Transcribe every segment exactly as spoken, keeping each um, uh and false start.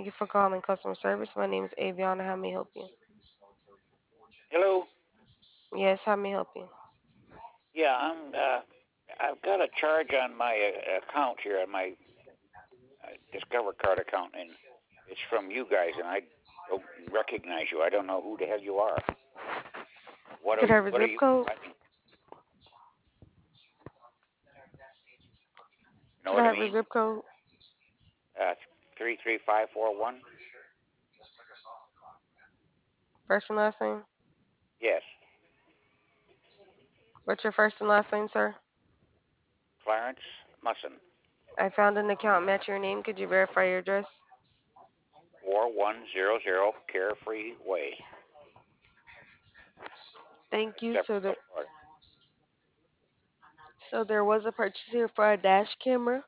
you for calling customer service. My name is Aviana. How may I help you? Hello. Yes, how may I help you? Yeah, I'm. Uh, I've got a charge on my uh, account here on my uh, Discover Card account, and it's from you guys, and I don't recognize you. I don't know who the hell you are. What are Could I you? have a What are zip you code? driving? You know Could I what I have a mean? zip code? Uh, three three five four one. First and last name? Yes, What's your first and last name, sir? Clarence Musson. I found an account match your name. Could you verify your address? Four one zero zero Carefree Way, Thank you. So there, Jeffersonville, Florida. so there was a purchase here for a dash camera.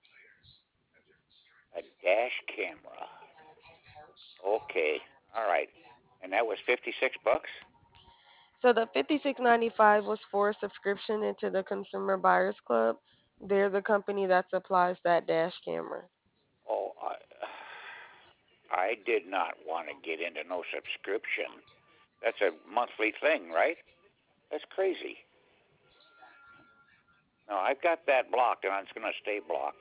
A dash camera. Okay. All right. And that was fifty six bucks. So the fifty-six ninety-five was for a subscription into the Consumer Buyers Club. They're the company that supplies that dash camera. Oh, I, I did not want to get into no subscription. That's a monthly thing, right? That's crazy. No, I've got that blocked, and it's going to stay blocked.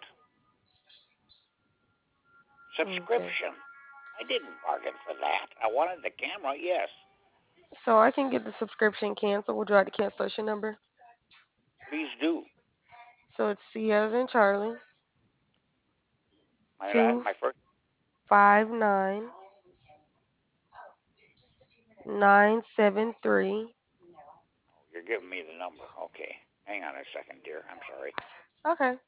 Okay. Subscription. I didn't bargain for that. I wanted the camera, yes. So I can get the subscription canceled. Would you like the cancellation number? Please do. So it's C as in Charlie, My two my first. five nine nine seven three. Oh, you're giving me the number. Okay. Hang on a second, dear. I'm sorry. Okay.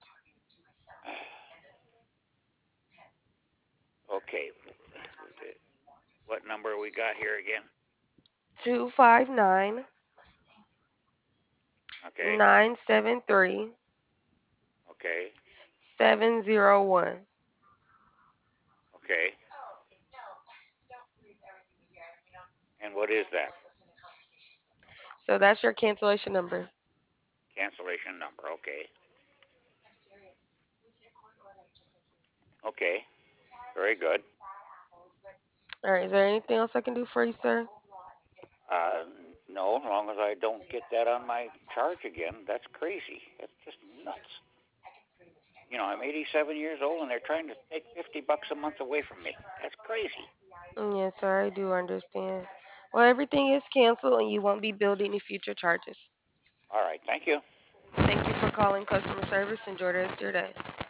Okay. What number we got here again? Two five nine Okay. nine seven three Okay. seven zero one. Okay. And what is that? So that's your cancellation number. Cancellation number. Okay. Okay. Very good. All right. Is there anything else I can do for you, sir? Uh, no, as long as I don't get that on my charge again, that's crazy. That's just nuts. You know, I'm eighty-seven years old and they're trying to take fifty bucks a month away from me. That's crazy. Mm, yes, sir. I do understand. Well, everything is canceled and you won't be billed any future charges. All right, thank you. Thank you for calling customer service. Enjoy the rest of your day.